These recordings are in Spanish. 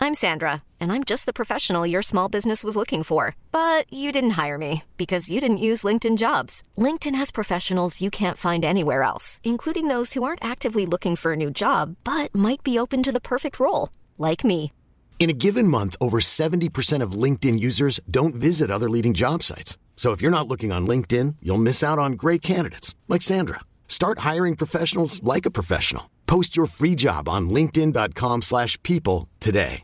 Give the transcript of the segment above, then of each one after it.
I'm Sandra, and I'm just the professional your small business was looking for. But you didn't hire me because you didn't use LinkedIn Jobs. LinkedIn has professionals you can't find anywhere else, including those who aren't actively looking for a new job, but might be open to the perfect role, like me. In a given month, over 70% of LinkedIn users don't visit other leading job sites. So if you're not looking on LinkedIn, you'll miss out on great candidates like Sandra. Start hiring professionals like a professional. Post your free job on linkedin.com/people today.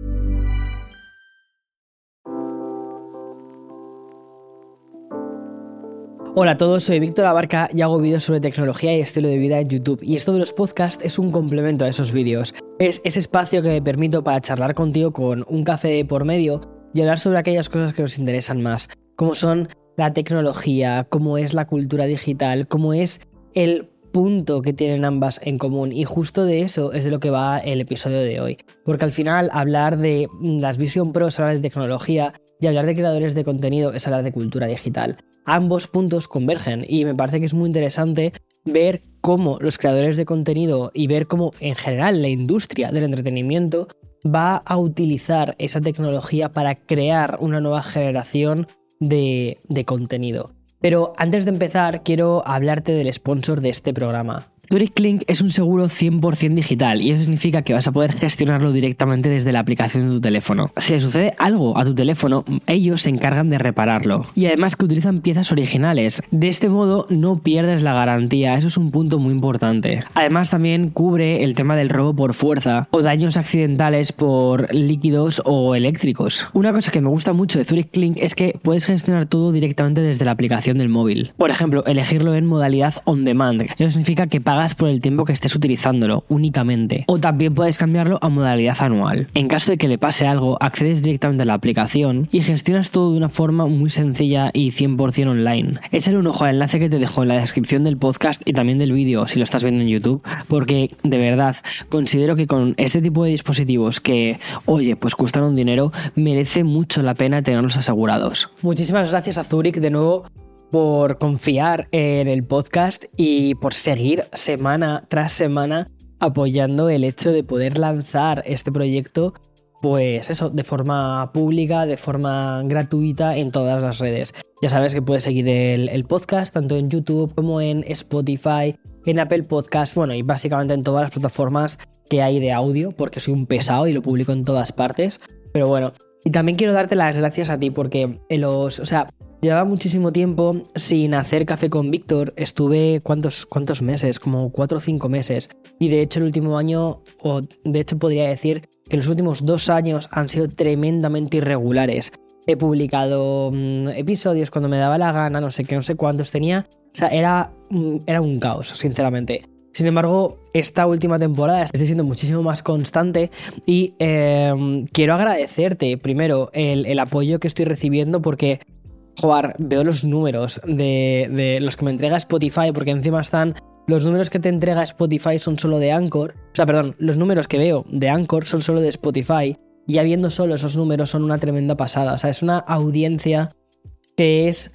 Hola a todos, soy Víctor Abarca y hago vídeos sobre tecnología y estilo de vida en YouTube. Y esto de los podcasts es un complemento a esos vídeos. Es ese espacio que me permito para charlar contigo con un café por medio y hablar sobre aquellas cosas que nos interesan más, como son la tecnología, cómo es la cultura digital, cómo es el punto que tienen ambas en común. Y justo de eso es de lo que va el episodio de hoy. Porque al final hablar de las Vision Pro es hablar de tecnología y hablar de creadores de contenido es hablar de cultura digital. Ambos puntos convergen y me parece que es muy interesante ver cómo los creadores de contenido y ver cómo en general la industria del entretenimiento va a utilizar esa tecnología para crear una nueva generación de contenido. Pero antes de empezar quiero hablarte del sponsor de este programa. Zurich Link es un seguro 100% digital y eso significa que vas a poder gestionarlo directamente desde la aplicación de tu teléfono. Si le sucede algo a tu teléfono, ellos se encargan de repararlo. Y además que utilizan piezas originales. De este modo no pierdes la garantía, eso es un punto muy importante. Además también cubre el tema del robo por fuerza o daños accidentales por líquidos o eléctricos. Una cosa que me gusta mucho de Zurich Link es que puedes gestionar todo directamente desde la aplicación del móvil. Por ejemplo, elegirlo en modalidad on demand. Eso significa que pagas por el tiempo que estés utilizándolo únicamente, o también puedes cambiarlo a modalidad anual. En caso de que le pase algo, accedes directamente a la aplicación y gestionas todo de una forma muy sencilla y 100% online. Échale un ojo al enlace que te dejo en la descripción del podcast y también del vídeo si lo estás viendo en YouTube, porque de verdad considero que con este tipo de dispositivos que, oye, pues cuestan un dinero, merece mucho la pena tenerlos asegurados. Muchísimas gracias a Zurich de nuevo por confiar en el podcast y por seguir semana tras semana apoyando el hecho de poder lanzar este proyecto, pues eso, de forma pública, de forma gratuita en todas las redes. Ya sabes que puedes seguir el podcast tanto en YouTube como en Spotify, en Apple Podcast, bueno, y básicamente en todas las plataformas que hay de audio, porque soy un pesado y lo publico en todas partes. Pero bueno, y también quiero darte las gracias a ti porque llevaba muchísimo tiempo sin hacer Café con Víctor. Estuve, ¿cuántos meses? Como 4 o 5 meses. Y de hecho el último año, o de hecho podría decir que los últimos 2 años han sido tremendamente irregulares. He publicado episodios cuando me daba la gana, no sé qué, no sé cuántos tenía. O sea, era un caos, sinceramente. Sin embargo, esta última temporada estoy siendo muchísimo más constante y quiero agradecerte primero el apoyo que estoy recibiendo porque veo los números de los que me entrega Spotify, porque encima están los números que te entrega Spotify son solo de Anchor. O sea, perdón, los números que veo de Anchor son solo de Spotify. Y ya viendo solo esos números son una tremenda pasada. O sea, es una audiencia que es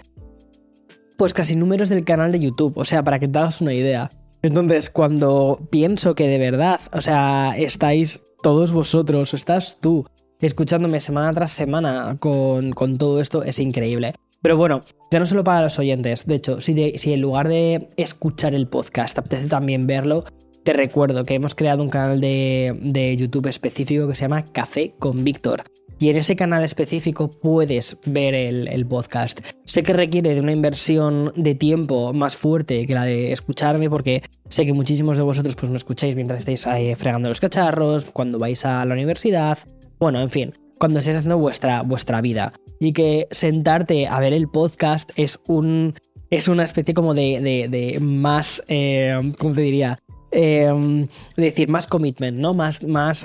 pues casi números del canal de YouTube. O sea, para que te hagas una idea. Entonces, cuando pienso que de verdad, o sea, estáis todos vosotros, estás tú escuchándome semana tras semana con todo esto, es increíble. Pero bueno, ya no solo para los oyentes. De hecho, si en lugar de escuchar el podcast te apetece también verlo, te recuerdo que hemos creado un canal de YouTube específico que se llama Café con Víctor. Y en ese canal específico puedes ver el podcast. Sé que requiere de una inversión de tiempo más fuerte que la de escucharme, porque sé que muchísimos de vosotros pues me escucháis mientras estáis fregando los cacharros, cuando vais a la universidad, bueno, en fin, cuando estáis haciendo vuestra vida. Y que sentarte a ver el podcast es una especie como de más, ¿cómo te diría? Decir más commitment, ¿no? Más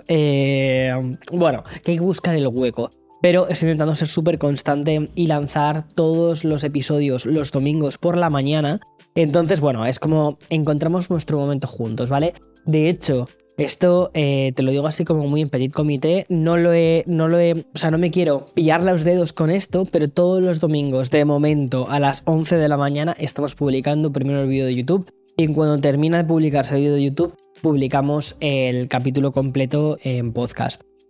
bueno, que hay que buscar el hueco. Pero estoy intentando ser súper constante y lanzar todos los episodios los domingos por la mañana. Entonces, bueno, es como encontramos nuestro momento juntos, ¿vale? De hecho, esto te lo digo así como muy en petit comité. No me quiero pillar los dedos con esto, pero todos los domingos, de momento, a las 11 de la mañana, estamos publicando primero el vídeo de YouTube. Y cuando termina de publicarse el vídeo de YouTube, publicamos el capítulo completo en podcast.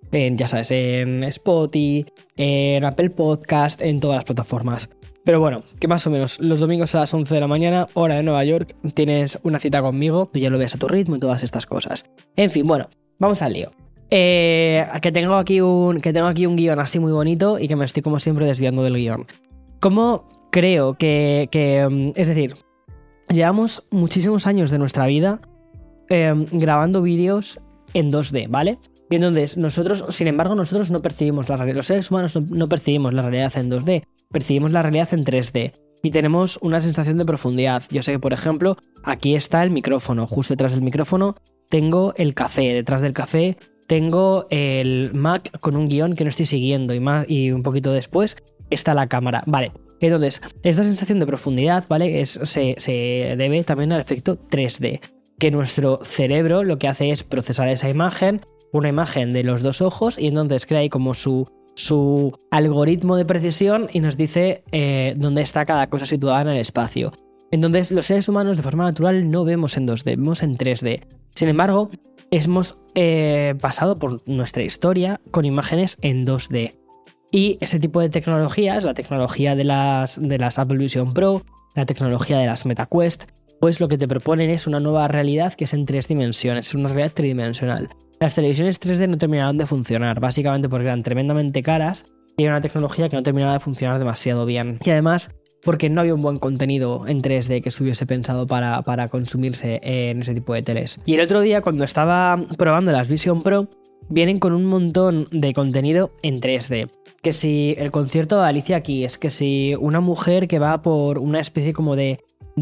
ya sabes, en Spotify, en Apple Podcast, en todas las plataformas. Pero bueno, que más o menos los domingos a las 11 de la mañana, hora de Nueva York, tienes una cita conmigo, tú ya lo ves a tu ritmo y todas estas cosas. En fin, bueno, vamos al lío. Que tengo aquí un guión así muy bonito y que me estoy como siempre desviando del guión. ¿Cómo creo que es decir, llevamos muchísimos años de nuestra vida grabando vídeos en 2D, ¿vale? Y entonces nosotros no percibimos la realidad, los seres humanos no percibimos la realidad en 2D, percibimos la realidad en 3D y tenemos una sensación de profundidad. Yo sé que, por ejemplo, aquí está el micrófono, justo detrás del micrófono tengo el café, detrás del café tengo el Mac con un guión que no estoy siguiendo y un poquito después está la cámara, vale. Entonces, esta sensación de profundidad, ¿vale? Se debe también al efecto 3D, que nuestro cerebro lo que hace es procesar esa imagen, una imagen de los dos ojos, y entonces crea ahí como su algoritmo de precisión y nos dice dónde está cada cosa situada en el espacio. Entonces, los seres humanos de forma natural no vemos en 2D, vemos en 3D. Sin embargo, hemos pasado por nuestra historia con imágenes en 2D. Y ese tipo de tecnologías, la tecnología de las Apple Vision Pro, la tecnología de las MetaQuest, pues lo que te proponen es una nueva realidad que es en 3 dimensiones, es una realidad tridimensional. Las televisiones 3D no terminaron de funcionar, básicamente porque eran tremendamente caras y era una tecnología que no terminaba de funcionar demasiado bien. Y además, porque no había un buen contenido en 3D que estuviese pensado para consumirse en ese tipo de teles. Y el otro día, cuando estaba probando las Vision Pro, vienen con un montón de contenido en 3D. Que si el concierto de Alicia Keys, que si una mujer que va por una especie como de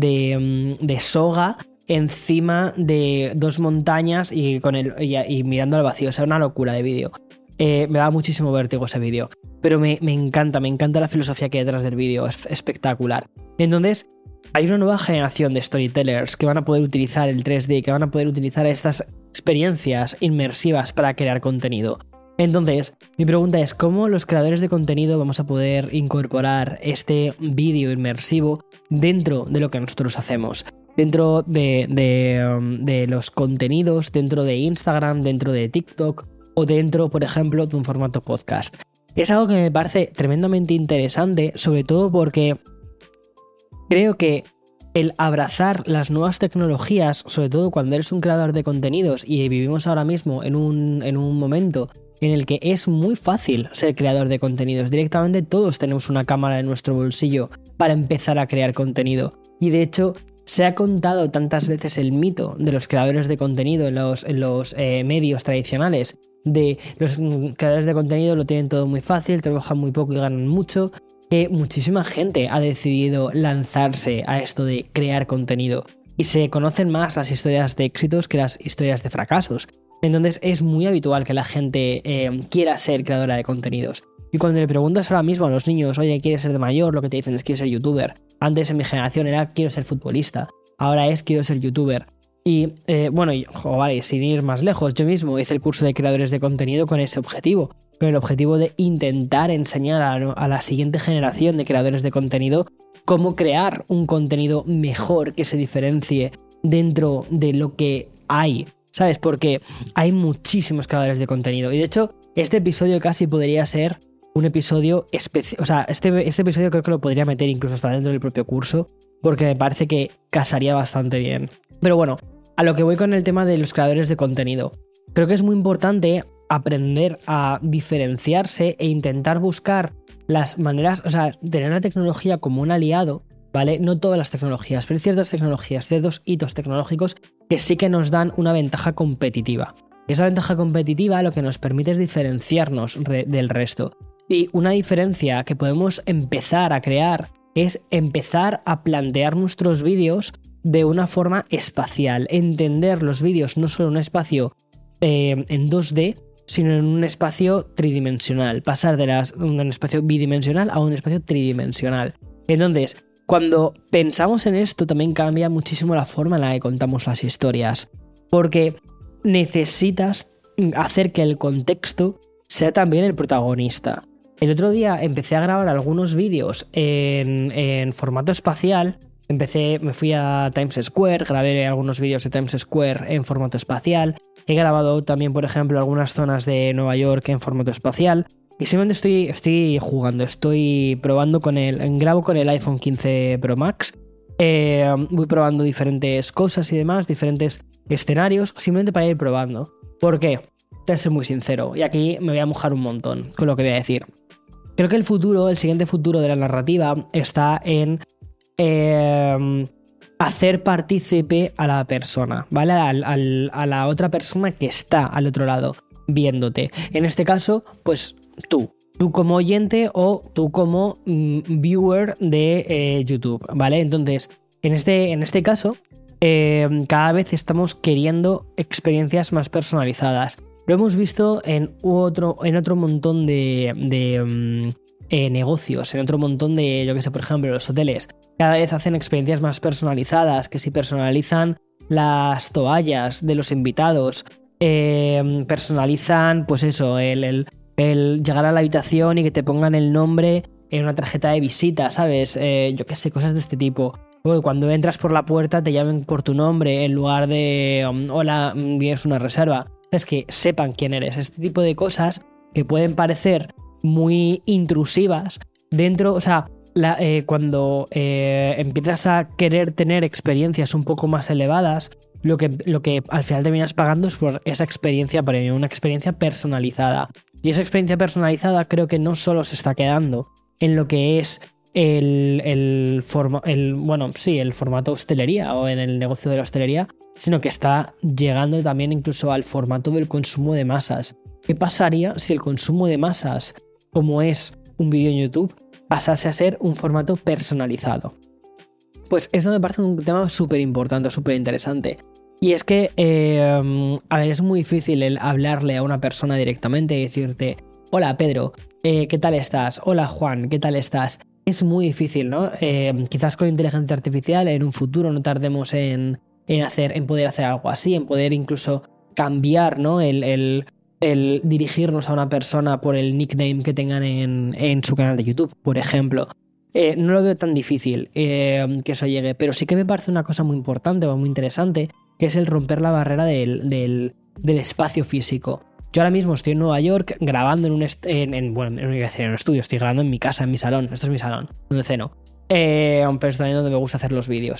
soga encima de 2 montañas y mirando al vacío. O sea, una locura de vídeo. Me da muchísimo vértigo ese vídeo. Pero me encanta la filosofía que hay detrás del vídeo. Es espectacular. Entonces, hay una nueva generación de storytellers que van a poder utilizar el 3D, que van a poder utilizar estas experiencias inmersivas para crear contenido. Entonces, mi pregunta es, ¿cómo los creadores de contenido vamos a poder incorporar este vídeo inmersivo dentro de lo que nosotros hacemos? Dentro de los contenidos, dentro de Instagram, dentro de TikTok o dentro, por ejemplo, de un formato podcast. Es algo que me parece tremendamente interesante, sobre todo porque creo que el abrazar las nuevas tecnologías, sobre todo cuando eres un creador de contenidos y vivimos ahora mismo en un momento en el que es muy fácil ser creador de contenidos. Directamente todos tenemos una cámara en nuestro bolsillo para empezar a crear contenido. Y de hecho, se ha contado tantas veces el mito de los creadores de contenido en los medios tradicionales. De los creadores de contenido lo tienen todo muy fácil, trabajan muy poco y ganan mucho. Que muchísima gente ha decidido lanzarse a esto de crear contenido. Y se conocen más las historias de éxitos que las historias de fracasos. Entonces es muy habitual que la gente quiera ser creadora de contenidos. Y cuando le preguntas ahora mismo a los niños, oye, ¿quieres ser de mayor? Lo que te dicen es quiero ser youtuber. Antes en mi generación era quiero ser futbolista. Ahora es quiero ser youtuber. Y sin ir más lejos, yo mismo hice el curso de creadores de contenido con ese objetivo. Con el objetivo de intentar enseñar a la siguiente generación de creadores de contenido cómo crear un contenido mejor que se diferencie dentro de lo que hay. ¿Sabes? Porque hay muchísimos creadores de contenido. Y de hecho, este episodio casi podría ser un episodio especial. O sea, este episodio creo que lo podría meter incluso hasta dentro del propio curso, porque me parece que casaría bastante bien. Pero bueno, a lo que voy con el tema de los creadores de contenido. Creo que es muy importante aprender a diferenciarse e intentar buscar las maneras, o sea, tener la tecnología como un aliado, ¿vale? No todas las tecnologías, pero ciertas tecnologías, ciertos hitos tecnológicos que sí que nos dan una ventaja competitiva. Esa ventaja competitiva lo que nos permite es diferenciarnos del resto. Y una diferencia que podemos empezar a crear es empezar a plantear nuestros vídeos de una forma espacial. Entender los vídeos no solo en un espacio en 2D, sino en un espacio tridimensional. Pasar de un espacio bidimensional a un espacio tridimensional. Entonces, cuando pensamos en esto también cambia muchísimo la forma en la que contamos las historias, porque necesitas hacer que el contexto sea también el protagonista. El otro día empecé a grabar algunos vídeos en formato espacial. Me fui a Times Square, grabé algunos vídeos de Times Square en formato espacial He grabado también, por ejemplo, algunas zonas de Nueva York en formato espacial. Y simplemente estoy jugando, estoy probando grabo con el iPhone 15 Pro Max. Voy probando diferentes cosas y demás, diferentes escenarios, simplemente para ir probando. ¿Por qué? Voy a ser muy sincero, y aquí me voy a mojar un montón con lo que voy a decir. Creo que el siguiente futuro de la narrativa está en hacer partícipe a la persona, ¿vale? A la otra persona que está al otro lado viéndote. En este caso, pues tú como oyente o tú como viewer de YouTube, ¿vale? Entonces, en este caso, cada vez estamos queriendo experiencias más personalizadas. Lo hemos visto en otro montón de negocios, en otro montón de, yo que sé, por ejemplo, los hoteles. Cada vez hacen experiencias más personalizadas, que si personalizan las toallas de los invitados, personalizan, pues eso, el llegar a la habitación y que te pongan el nombre en una tarjeta de visita, ¿sabes? Yo qué sé, cosas de este tipo. Luego, cuando entras por la puerta te llamen por tu nombre en lugar de hola, vienes una reserva. Es que sepan quién eres. Este tipo de cosas que pueden parecer muy intrusivas dentro, o sea, cuando empiezas a querer tener experiencias un poco más elevadas, lo que al final terminas pagando es por esa experiencia premium, una experiencia personalizada. Y esa experiencia personalizada creo que no solo se está quedando en lo que es el formato hostelería o en el negocio de la hostelería, sino que está llegando también incluso al formato del consumo de masas. ¿Qué pasaría si el consumo de masas, como es un vídeo en YouTube, pasase a ser un formato personalizado? Pues eso me parece un tema súper importante, súper interesante. Y es que, es muy difícil el hablarle a una persona directamente y decirte: hola Pedro, ¿qué tal estás? Hola Juan, ¿qué tal estás? Es muy difícil, ¿no? Quizás con inteligencia artificial en un futuro no tardemos en poder hacer algo así, en poder incluso cambiar, ¿no? El dirigirnos a una persona por el nickname que tengan en su canal de YouTube, por ejemplo. No lo veo tan difícil que eso llegue, pero sí que me parece una cosa muy importante o muy interesante, que es el romper la barrera del espacio físico. Yo ahora mismo estoy en Nueva York grabando en un estudio, estoy grabando en mi casa, en mi salón. Esto es mi salón, donde ceno. Pero es también donde me gusta hacer los vídeos.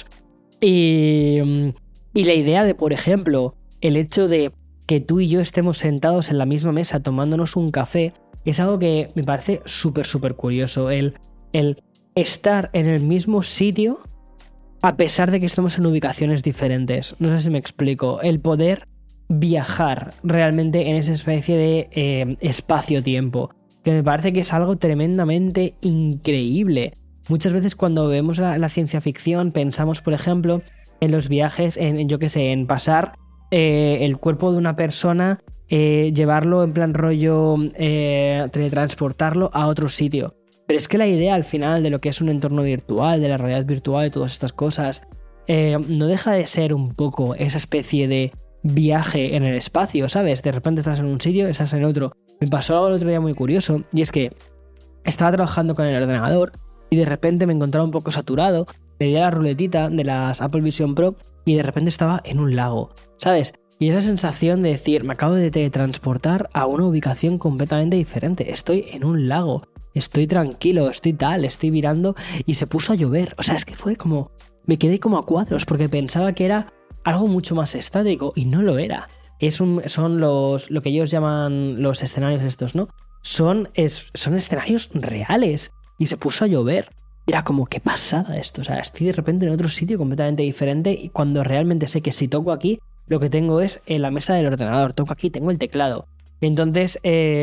Y la idea de, por ejemplo, el hecho de que tú y yo estemos sentados en la misma mesa tomándonos un café, es algo que me parece súper, súper curioso. El estar en el mismo sitio a pesar de que estamos en ubicaciones diferentes. No sé si me explico. El poder viajar realmente en esa especie de espacio-tiempo, que me parece que es algo tremendamente increíble. Muchas veces cuando vemos la ciencia ficción pensamos, por ejemplo, en los viajes, en pasar el cuerpo de una persona, llevarlo en plan rollo, teletransportarlo a otro sitio. Pero es que la idea al final de lo que es un entorno virtual, de la realidad virtual y todas estas cosas, no deja de ser un poco esa especie de viaje en el espacio, ¿sabes? De repente estás en un sitio, estás en otro. Me pasó algo el otro día muy curioso, y es que estaba trabajando con el ordenador y de repente me encontraba un poco saturado, le di a la ruletita de las Apple Vision Pro y de repente estaba en un lago, ¿sabes? Y esa sensación de decir, me acabo de teletransportar a una ubicación completamente diferente, estoy en un lago, estoy tranquilo, estoy mirando y se puso a llover. O sea, es que fue como, me quedé como a cuadros porque pensaba que era algo mucho más estático y no lo era. Son lo que ellos llaman los escenarios estos, ¿no? Son escenarios reales y se puso a llover. Era como, qué pasada esto. O sea, estoy de repente en otro sitio completamente diferente y cuando realmente sé que si toco aquí, lo que tengo es en la mesa del ordenador. Toco aquí, tengo el teclado. Entonces,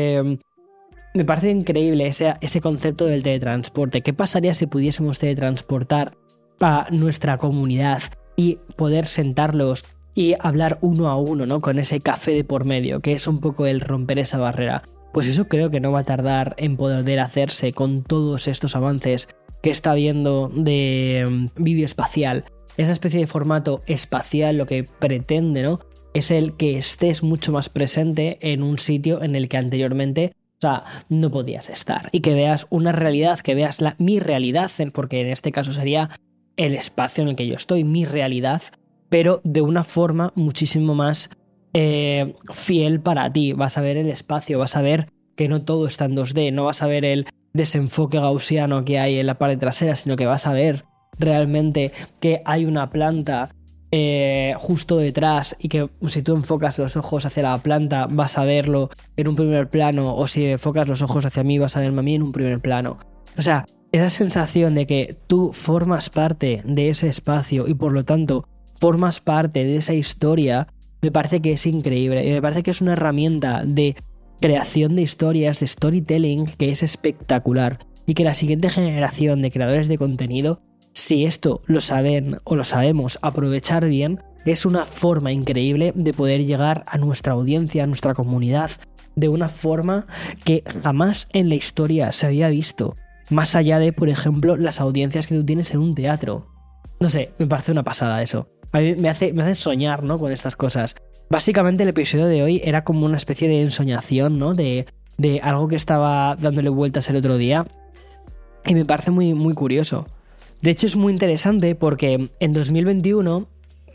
me parece increíble ese concepto del teletransporte. ¿Qué pasaría si pudiésemos teletransportar a nuestra comunidad y poder sentarlos y hablar uno a uno, ¿no? Con ese café de por medio, que es un poco el romper esa barrera? Pues eso creo que no va a tardar en poder hacerse con todos estos avances que está habiendo de vídeo espacial. Esa especie de formato espacial lo que pretende, ¿no? Es el que estés mucho más presente en un sitio en el que anteriormente, o sea, no podías estar. Y que veas una realidad, que veas mi realidad, porque en este caso sería el espacio en el que yo estoy, mi realidad, pero de una forma muchísimo más fiel para ti. Vas a ver el espacio, vas a ver que no todo está en 2D, no vas a ver el desenfoque gaussiano que hay en la parte trasera, sino que vas a ver realmente que hay una planta justo detrás y que si tú enfocas los ojos hacia la planta vas a verlo en un primer plano, o si enfocas los ojos hacia mí vas a verme a mí en un primer plano. O sea, esa sensación de que tú formas parte de ese espacio y por lo tanto formas parte de esa historia, me parece que es increíble y me parece que es una herramienta de creación de historias, de storytelling, que es espectacular, y que la siguiente generación de creadores de contenido, si esto lo saben o lo sabemos aprovechar bien, es una forma increíble de poder llegar a nuestra audiencia, a nuestra comunidad, de una forma que jamás en la historia se había visto, más allá de, por ejemplo, las audiencias que tú tienes en un teatro. No sé, me parece una pasada eso. A mí me hace soñar, ¿no?, con estas cosas. Básicamente el episodio de hoy era como una especie de ensoñación, ¿no?, de algo que estaba dándole vueltas el otro día, y me parece muy, muy curioso. De hecho es muy interesante porque en 2021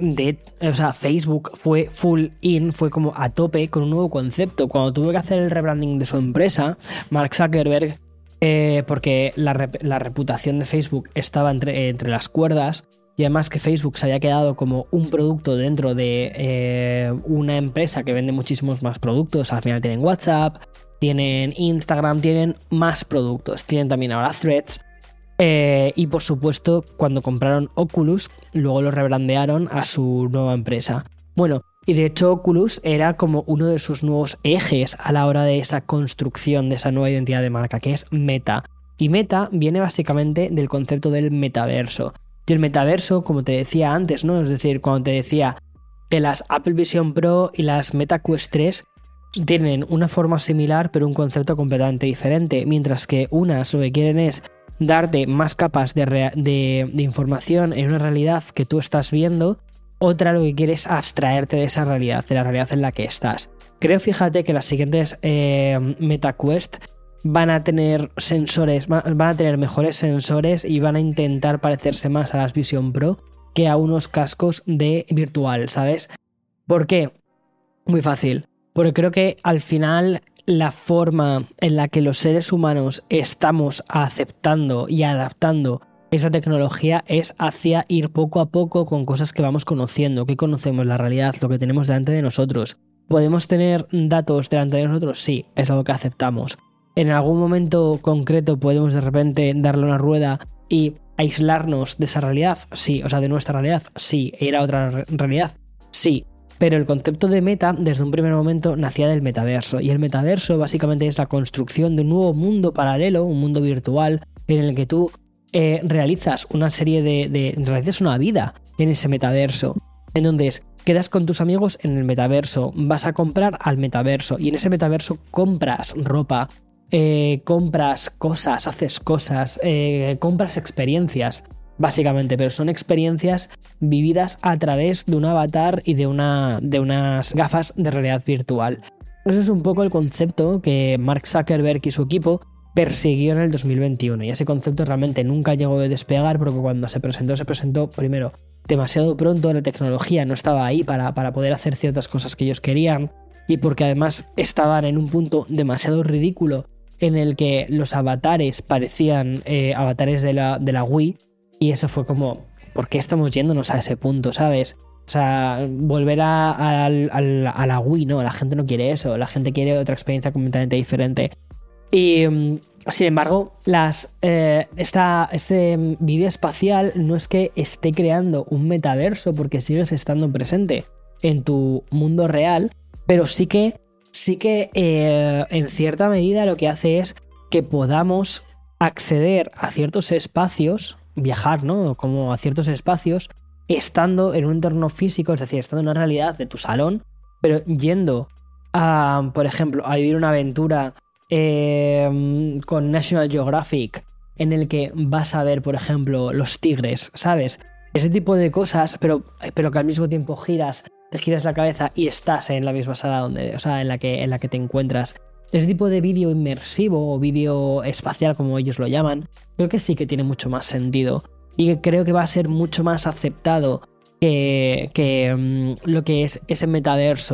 Facebook fue full in, fue como a tope con un nuevo concepto. Cuando tuvo que hacer el rebranding de su empresa, Mark Zuckerberg, porque la reputación de Facebook estaba entre las cuerdas, y además que Facebook se había quedado como un producto dentro de una empresa que vende muchísimos más productos. Al final tienen WhatsApp, tienen Instagram, tienen más productos, tienen también ahora Threads. Y por supuesto, cuando compraron Oculus, luego lo rebrandearon a su nueva empresa. Bueno, y de hecho Oculus era como uno de sus nuevos ejes a la hora de esa construcción de esa nueva identidad de marca, que es Meta. Y Meta viene básicamente del concepto del metaverso. Y el metaverso, como te decía antes, ¿no? Es decir, cuando te decía que las Apple Vision Pro y las Meta Quest 3 tienen una forma similar, pero un concepto completamente diferente, mientras que unas lo que quieren es darte más capas de información en una realidad que tú estás viendo, otra lo que quiere es abstraerte de esa realidad, de la realidad en la que estás. Creo, fíjate, que las siguientes MetaQuest van a tener sensores, van a tener mejores sensores y van a intentar parecerse más a las Vision Pro que a unos cascos de virtual, ¿sabes? ¿Por qué? Muy fácil. Porque creo que al final la forma en la que los seres humanos estamos aceptando y adaptando esa tecnología es hacia ir poco a poco con cosas que vamos conociendo, que conocemos la realidad, lo que tenemos delante de nosotros. ¿Podemos tener datos delante de nosotros? Sí, es algo que aceptamos. ¿En algún momento concreto podemos de repente darle una rueda y aislarnos de esa realidad? Sí, o sea, de nuestra realidad, sí. ¿E ir a otra realidad? Sí. Pero el concepto de meta, desde un primer momento, nacía del metaverso. Y el metaverso básicamente es la construcción de un nuevo mundo paralelo, un mundo virtual, en el que tú realizas una serie realizas una vida en ese metaverso. Entonces, quedas con tus amigos en el metaverso, vas a comprar al metaverso, y en ese metaverso compras ropa, compras cosas, haces cosas, compras experiencias. Básicamente, pero son experiencias vividas a través de un avatar y de unas gafas de realidad virtual. Eso es un poco el concepto que Mark Zuckerberg y su equipo persiguió en el 2021, y ese concepto realmente nunca llegó a despegar, porque cuando se presentó primero demasiado pronto, la tecnología no estaba ahí para poder hacer ciertas cosas que ellos querían, y porque además estaban en un punto demasiado ridículo en el que los avatares parecían avatares de la Wii. Y eso fue como, ¿por qué estamos yéndonos a ese punto, sabes? O sea, volver a la Wii, no, la gente no quiere eso, la gente quiere otra experiencia completamente diferente. Y sin embargo, este vídeo espacial no es que esté creando un metaverso, porque sigues estando presente en tu mundo real, pero sí que en cierta medida lo que hace es que podamos acceder a ciertos espacios, viajar, ¿no?, como a ciertos espacios, estando en un entorno físico, es decir, estando en una realidad de tu salón, pero yendo a, por ejemplo, a vivir una aventura con National Geographic, en el que vas a ver, por ejemplo, los tigres, ¿sabes? Ese tipo de cosas, pero que al mismo tiempo te giras la cabeza y estás en la misma sala en la que te encuentras. Ese tipo de vídeo inmersivo o vídeo espacial, como ellos lo llaman, creo que sí que tiene mucho más sentido, y que creo que va a ser mucho más aceptado que lo que es ese metaverso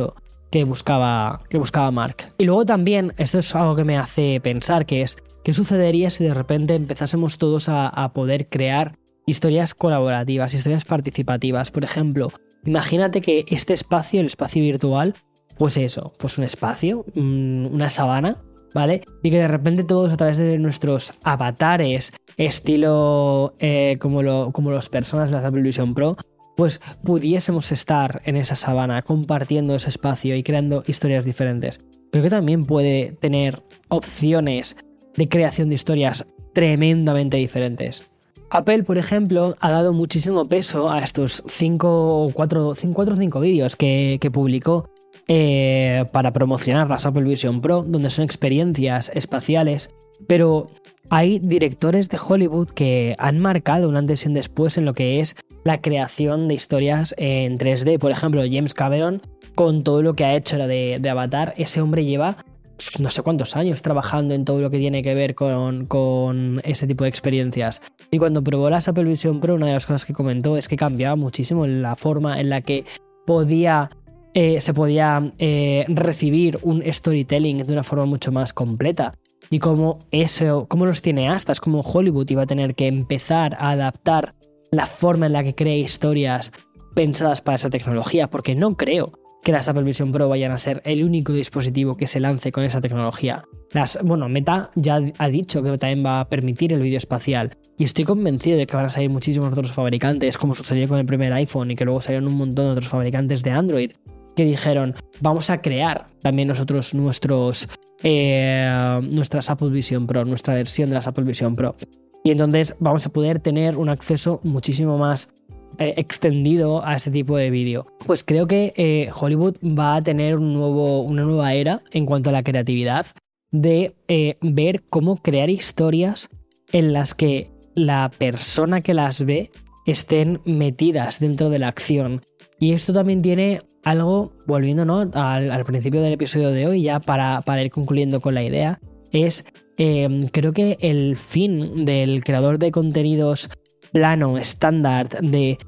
que buscaba Mark. Y luego también, esto es algo que me hace pensar, que es, ¿qué sucedería si de repente empezásemos todos a poder crear historias colaborativas, historias participativas? Por ejemplo, imagínate que este espacio, el espacio virtual, fuese eso, pues un espacio, una sabana, ¿vale? Y que de repente todos a través de nuestros avatares, estilo como los personas de la Apple Vision Pro, pues pudiésemos estar en esa sabana compartiendo ese espacio y creando historias diferentes. Creo que también puede tener opciones de creación de historias tremendamente diferentes. Apple, por ejemplo, ha dado muchísimo peso a estos 4 o 5 vídeos que publicó para promocionar las Apple Vision Pro, donde son experiencias espaciales, pero hay directores de Hollywood que han marcado un antes y un después en lo que es la creación de historias en 3D. Por ejemplo, James Cameron, con todo lo que ha hecho de Avatar, ese hombre lleva no sé cuántos años trabajando en todo lo que tiene que ver con este tipo de experiencias. Y cuando probó las Apple Vision Pro, una de las cosas que comentó es que cambiaba muchísimo la forma en la que se podía recibir un storytelling de una forma mucho más completa. Y como los cineastas, como Hollywood iba a tener que empezar a adaptar la forma en la que crea historias pensadas para esa tecnología, porque no creo que las Apple Vision Pro vayan a ser el único dispositivo que se lance con esa tecnología. Meta ya ha dicho que también va a permitir el vídeo espacial, y estoy convencido de que van a salir muchísimos otros fabricantes, como sucedió con el primer iPhone, y que luego salieron un montón de otros fabricantes de Android que dijeron, vamos a crear también nosotros nuestras Apple Vision Pro, nuestra versión de las Apple Vision Pro. Y entonces vamos a poder tener un acceso muchísimo más extendido a este tipo de vídeo. Pues creo que Hollywood va a tener una nueva era en cuanto a la creatividad, de ver cómo crear historias en las que la persona que las ve estén metidas dentro de la acción. Y esto también tiene algo, volviendo, ¿no?, al principio del episodio de hoy, ya para ir concluyendo con la idea, es creo que el fin del creador de contenidos plano, estándar, de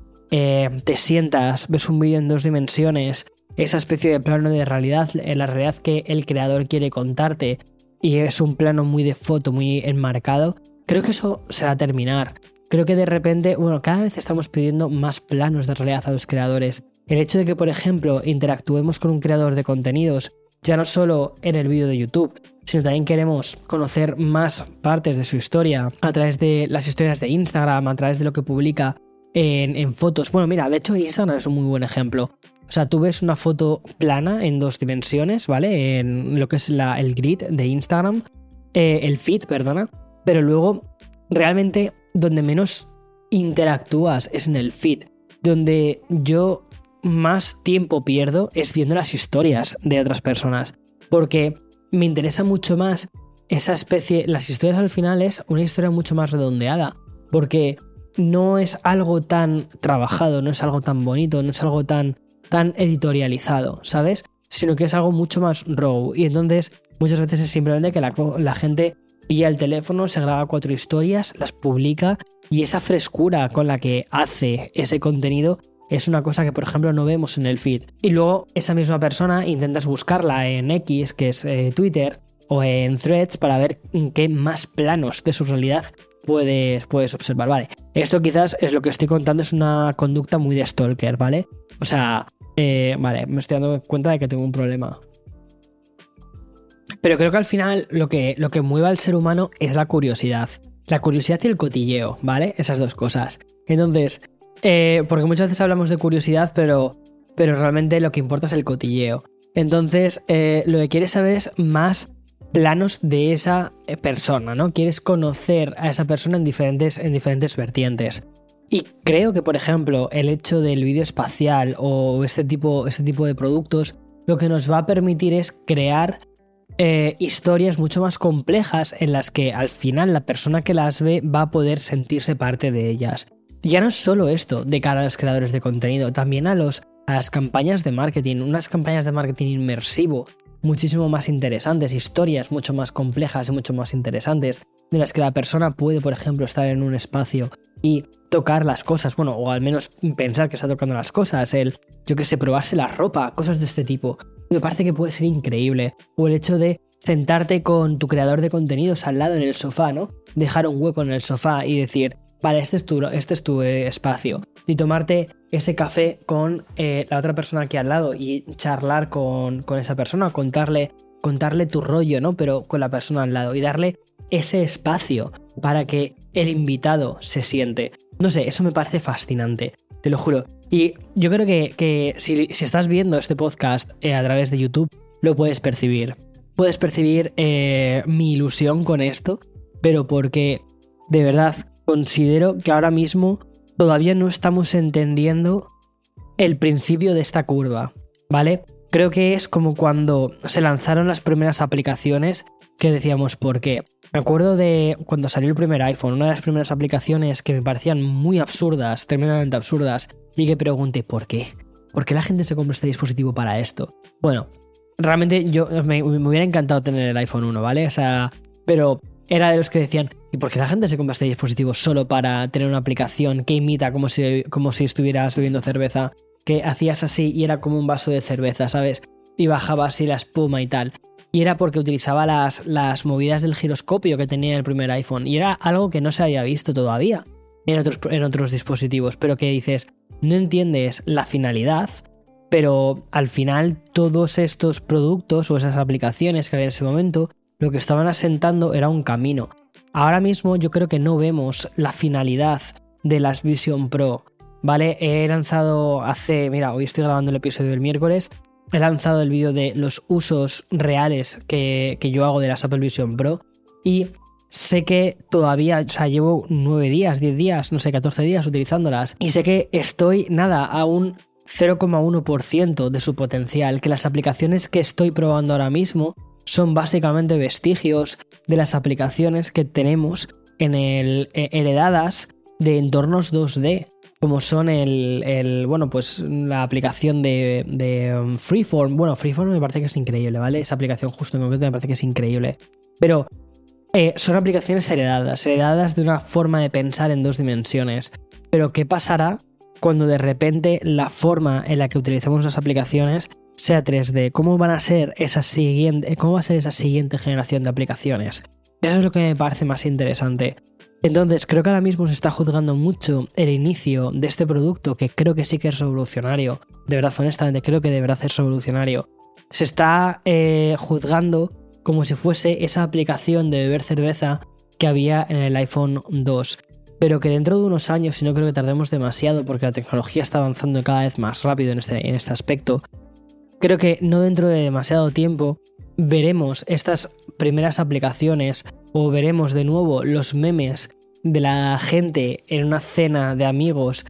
te sientas, ves un vídeo en 2 dimensiones, esa especie de plano de realidad, la realidad que el creador quiere contarte, y es un plano muy de foto, muy enmarcado, creo que eso se va a terminar. Creo que de repente, cada vez estamos pidiendo más planos de realidad a los creadores. El hecho de que, por ejemplo, interactuemos con un creador de contenidos, ya no solo en el vídeo de YouTube, sino también queremos conocer más partes de su historia a través de las historias de Instagram, a través de lo que publica en fotos. De hecho Instagram es un muy buen ejemplo. O sea, tú ves una foto plana en 2 dimensiones, ¿vale? En lo que es el grid de Instagram, el feed, perdona, pero luego realmente donde menos interactúas es en el feed. Donde yo más tiempo pierdo es viendo las historias de otras personas, porque me interesa mucho más esa especie. Las historias al final es una historia mucho más redondeada, porque no es algo tan trabajado, no es algo tan bonito, no es algo tan editorializado, ¿sabes? Sino que es algo mucho más raw. Y entonces muchas veces es simplemente que la gente pilla el teléfono, se graba 4 historias, las publica, y esa frescura con la que hace ese contenido es una cosa que, por ejemplo, no vemos en el feed. Y luego esa misma persona intentas buscarla en X, que es Twitter, o en Threads, para ver qué más planos de su realidad puedes observar, ¿vale? Esto quizás es lo que estoy contando, es una conducta muy de stalker, ¿vale? O sea, vale, me estoy dando cuenta de que tengo un problema. Pero creo que al final lo que mueve al ser humano es la curiosidad. La curiosidad y el cotilleo, ¿vale? Esas 2 cosas. Entonces, porque muchas veces hablamos de curiosidad, pero realmente lo que importa es el cotilleo. Entonces, lo que quieres saber es más planos de esa persona, ¿no? Quieres conocer a esa persona en diferentes vertientes. Y creo que, por ejemplo, el hecho del vídeo espacial o este tipo de productos, lo que nos va a permitir es crear historias mucho más complejas en las que al final la persona que las ve va a poder sentirse parte de ellas. Ya no es solo esto de cara a los creadores de contenido, también a las campañas de marketing, unas campañas de marketing inmersivo muchísimo más interesantes, historias mucho más complejas y mucho más interesantes, de las que la persona puede, por ejemplo, estar en un espacio y tocar las cosas, o al menos pensar que está tocando las cosas, probarse la ropa, cosas de este tipo. Me parece que puede ser increíble. O el hecho de sentarte con tu creador de contenidos al lado en el sofá, ¿no? Dejar un hueco en el sofá y decir, vale, este es tu espacio. Y tomarte ese café con la otra persona aquí al lado y charlar con esa persona, contarle tu rollo, ¿no? Pero con la persona al lado y darle ese espacio para que el invitado se siente. No sé, eso me parece fascinante, te lo juro. Y yo creo que si estás viendo este podcast a través de YouTube, lo puedes percibir. Puedes percibir mi ilusión con esto, pero porque de verdad considero que ahora mismo todavía no estamos entendiendo el principio de esta curva, ¿vale? Creo que es como cuando se lanzaron las primeras aplicaciones que decíamos, ¿por qué? Me acuerdo de cuando salió el primer iPhone, una de las primeras aplicaciones que me parecían muy absurdas, tremendamente absurdas, y que pregunté, ¿por qué? ¿Por qué la gente se compra este dispositivo para esto? Bueno, realmente me hubiera encantado tener el iPhone 1, ¿vale? O sea, pero era de los que decían, ¿y por qué la gente se compra este dispositivo solo para tener una aplicación que imita como si estuvieras bebiendo cerveza? Que hacías así y era como un vaso de cerveza, ¿sabes? Y bajaba así la espuma y tal. Y era porque utilizaba las movidas del giroscopio que tenía el primer iPhone. Y era algo que no se había visto todavía en otros dispositivos. Pero que dices, no entiendes la finalidad, pero al final todos estos productos o esas aplicaciones que había en ese momento, lo que estaban asentando era un camino. Ahora mismo yo creo que no vemos la finalidad de las Vision Pro, ¿vale? He lanzado hoy estoy grabando el episodio del miércoles, he lanzado el vídeo de los usos reales que yo hago de las Apple Vision Pro y sé que todavía, o sea, llevo 9 días, 10 días, no sé, 14 días utilizándolas y sé que estoy, a un 0,1% de su potencial, que las aplicaciones que estoy probando ahora mismo son básicamente vestigios de las aplicaciones que tenemos heredadas de entornos 2D, como son la aplicación de Freeform. Bueno, Freeform me parece que es increíble, ¿vale? Esa aplicación justo en concreto me parece que es increíble. Pero son aplicaciones heredadas de una forma de pensar en 2 dimensiones. Pero ¿qué pasará cuando de repente la forma en la que utilizamos las aplicaciones sea 3D? ¿Cómo va a ser esa siguiente generación de aplicaciones? Eso es lo que me parece más interesante. Entonces, creo que ahora mismo se está juzgando mucho el inicio de este producto, que creo que sí que es revolucionario. De verdad, honestamente, creo que de verdad es revolucionario. Se está juzgando como si fuese esa aplicación de beber cerveza que había en el iPhone 2. Pero que dentro de unos años, y no creo que tardemos demasiado porque la tecnología está avanzando cada vez más rápido en este aspecto, creo que no dentro de demasiado tiempo veremos estas primeras aplicaciones o veremos de nuevo los memes de la gente en una cena de amigos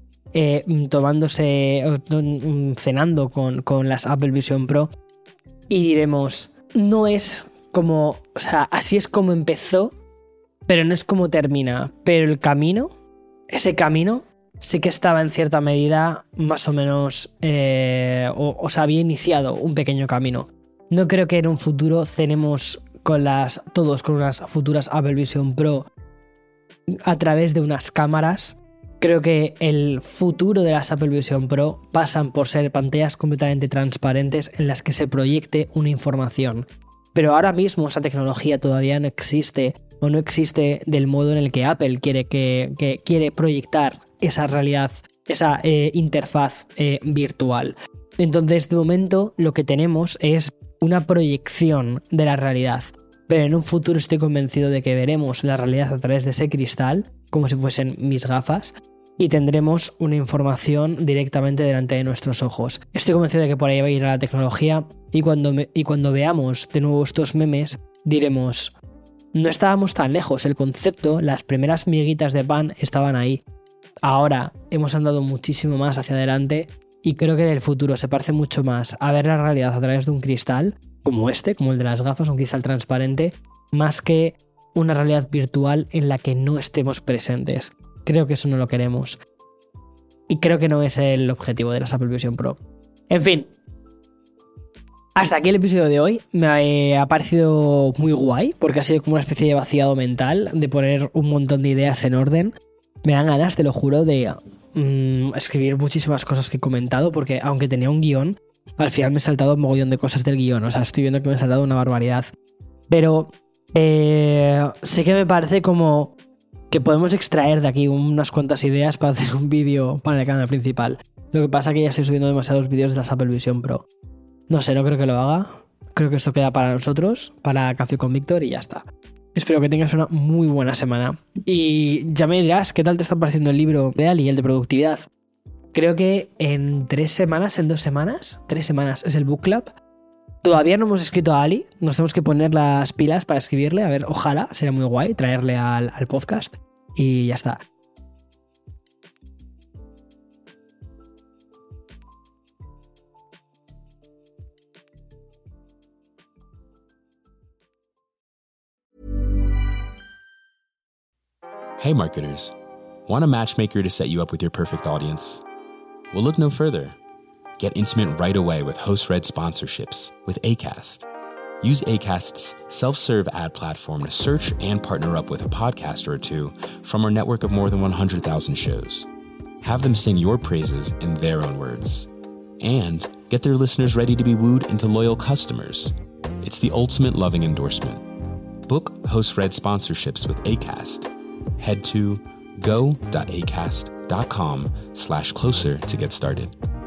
cenando con las Apple Vision Pro y diremos, no es como, o sea, así es como empezó, pero no es como termina, pero el camino, ese camino sí que estaba en cierta medida más o menos, o se había iniciado un pequeño camino. No creo que en un futuro cenemos todos con unas futuras Apple Vision Pro a través de unas cámaras. Creo que el futuro de las Apple Vision Pro pasan por ser pantallas completamente transparentes en las que se proyecte una información. Pero ahora mismo esa tecnología todavía no existe, o no existe del modo en el que Apple quiere proyectar esa realidad, esa interfaz virtual. Entonces, de momento, lo que tenemos es una proyección de la realidad. Pero en un futuro estoy convencido de que veremos la realidad a través de ese cristal, como si fuesen mis gafas, y tendremos una información directamente delante de nuestros ojos. Estoy convencido de que por ahí va a ir la tecnología, y cuando veamos de nuevo estos memes, diremos, no estábamos tan lejos, el concepto, las primeras miguitas de pan estaban ahí. Ahora hemos andado muchísimo más hacia adelante y creo que en el futuro se parece mucho más a ver la realidad a través de un cristal, como el de las gafas, un cristal transparente, más que una realidad virtual en la que no estemos presentes. Creo que eso no lo queremos. Y creo que no es el objetivo de las Apple Vision Pro. En fin. Hasta aquí el episodio de hoy. Me ha parecido muy guay, porque ha sido como una especie de vaciado mental, de poner un montón de ideas en orden. Me dan ganas, te lo juro, de escribir muchísimas cosas que he comentado, porque aunque tenía un guión, al final me he saltado un mogollón de cosas del guión. O sea, estoy viendo que me he saltado una barbaridad. Pero sí que me parece como que podemos extraer de aquí unas cuantas ideas para hacer un vídeo para el canal principal. Lo que pasa es que ya estoy subiendo demasiados vídeos de las Apple Vision Pro. No sé, no creo que lo haga. Creo que esto queda para nosotros, para Café con Víctor y ya está. Espero que tengas una muy buena semana. Y ya me dirás qué tal te está pareciendo el libro de Ali, el de productividad. Creo que en 2 semanas es el book club. Todavía no hemos escrito a Ali, nos tenemos que poner las pilas para escribirle. A ver, ojalá, sería muy guay traerle al podcast. Y ya está. Hey marketers, want a matchmaker to set you up with your perfect audience? Well, look no further. Get intimate right away with host-read sponsorships with Acast. Use Acast's self-serve ad platform to search and partner up with a podcaster or two from our network of more than 100,000 shows. Have them sing your praises in their own words. And get their listeners ready to be wooed into loyal customers. It's the ultimate loving endorsement. Book host-read sponsorships with Acast. Head to go.acast.com/closer to get started.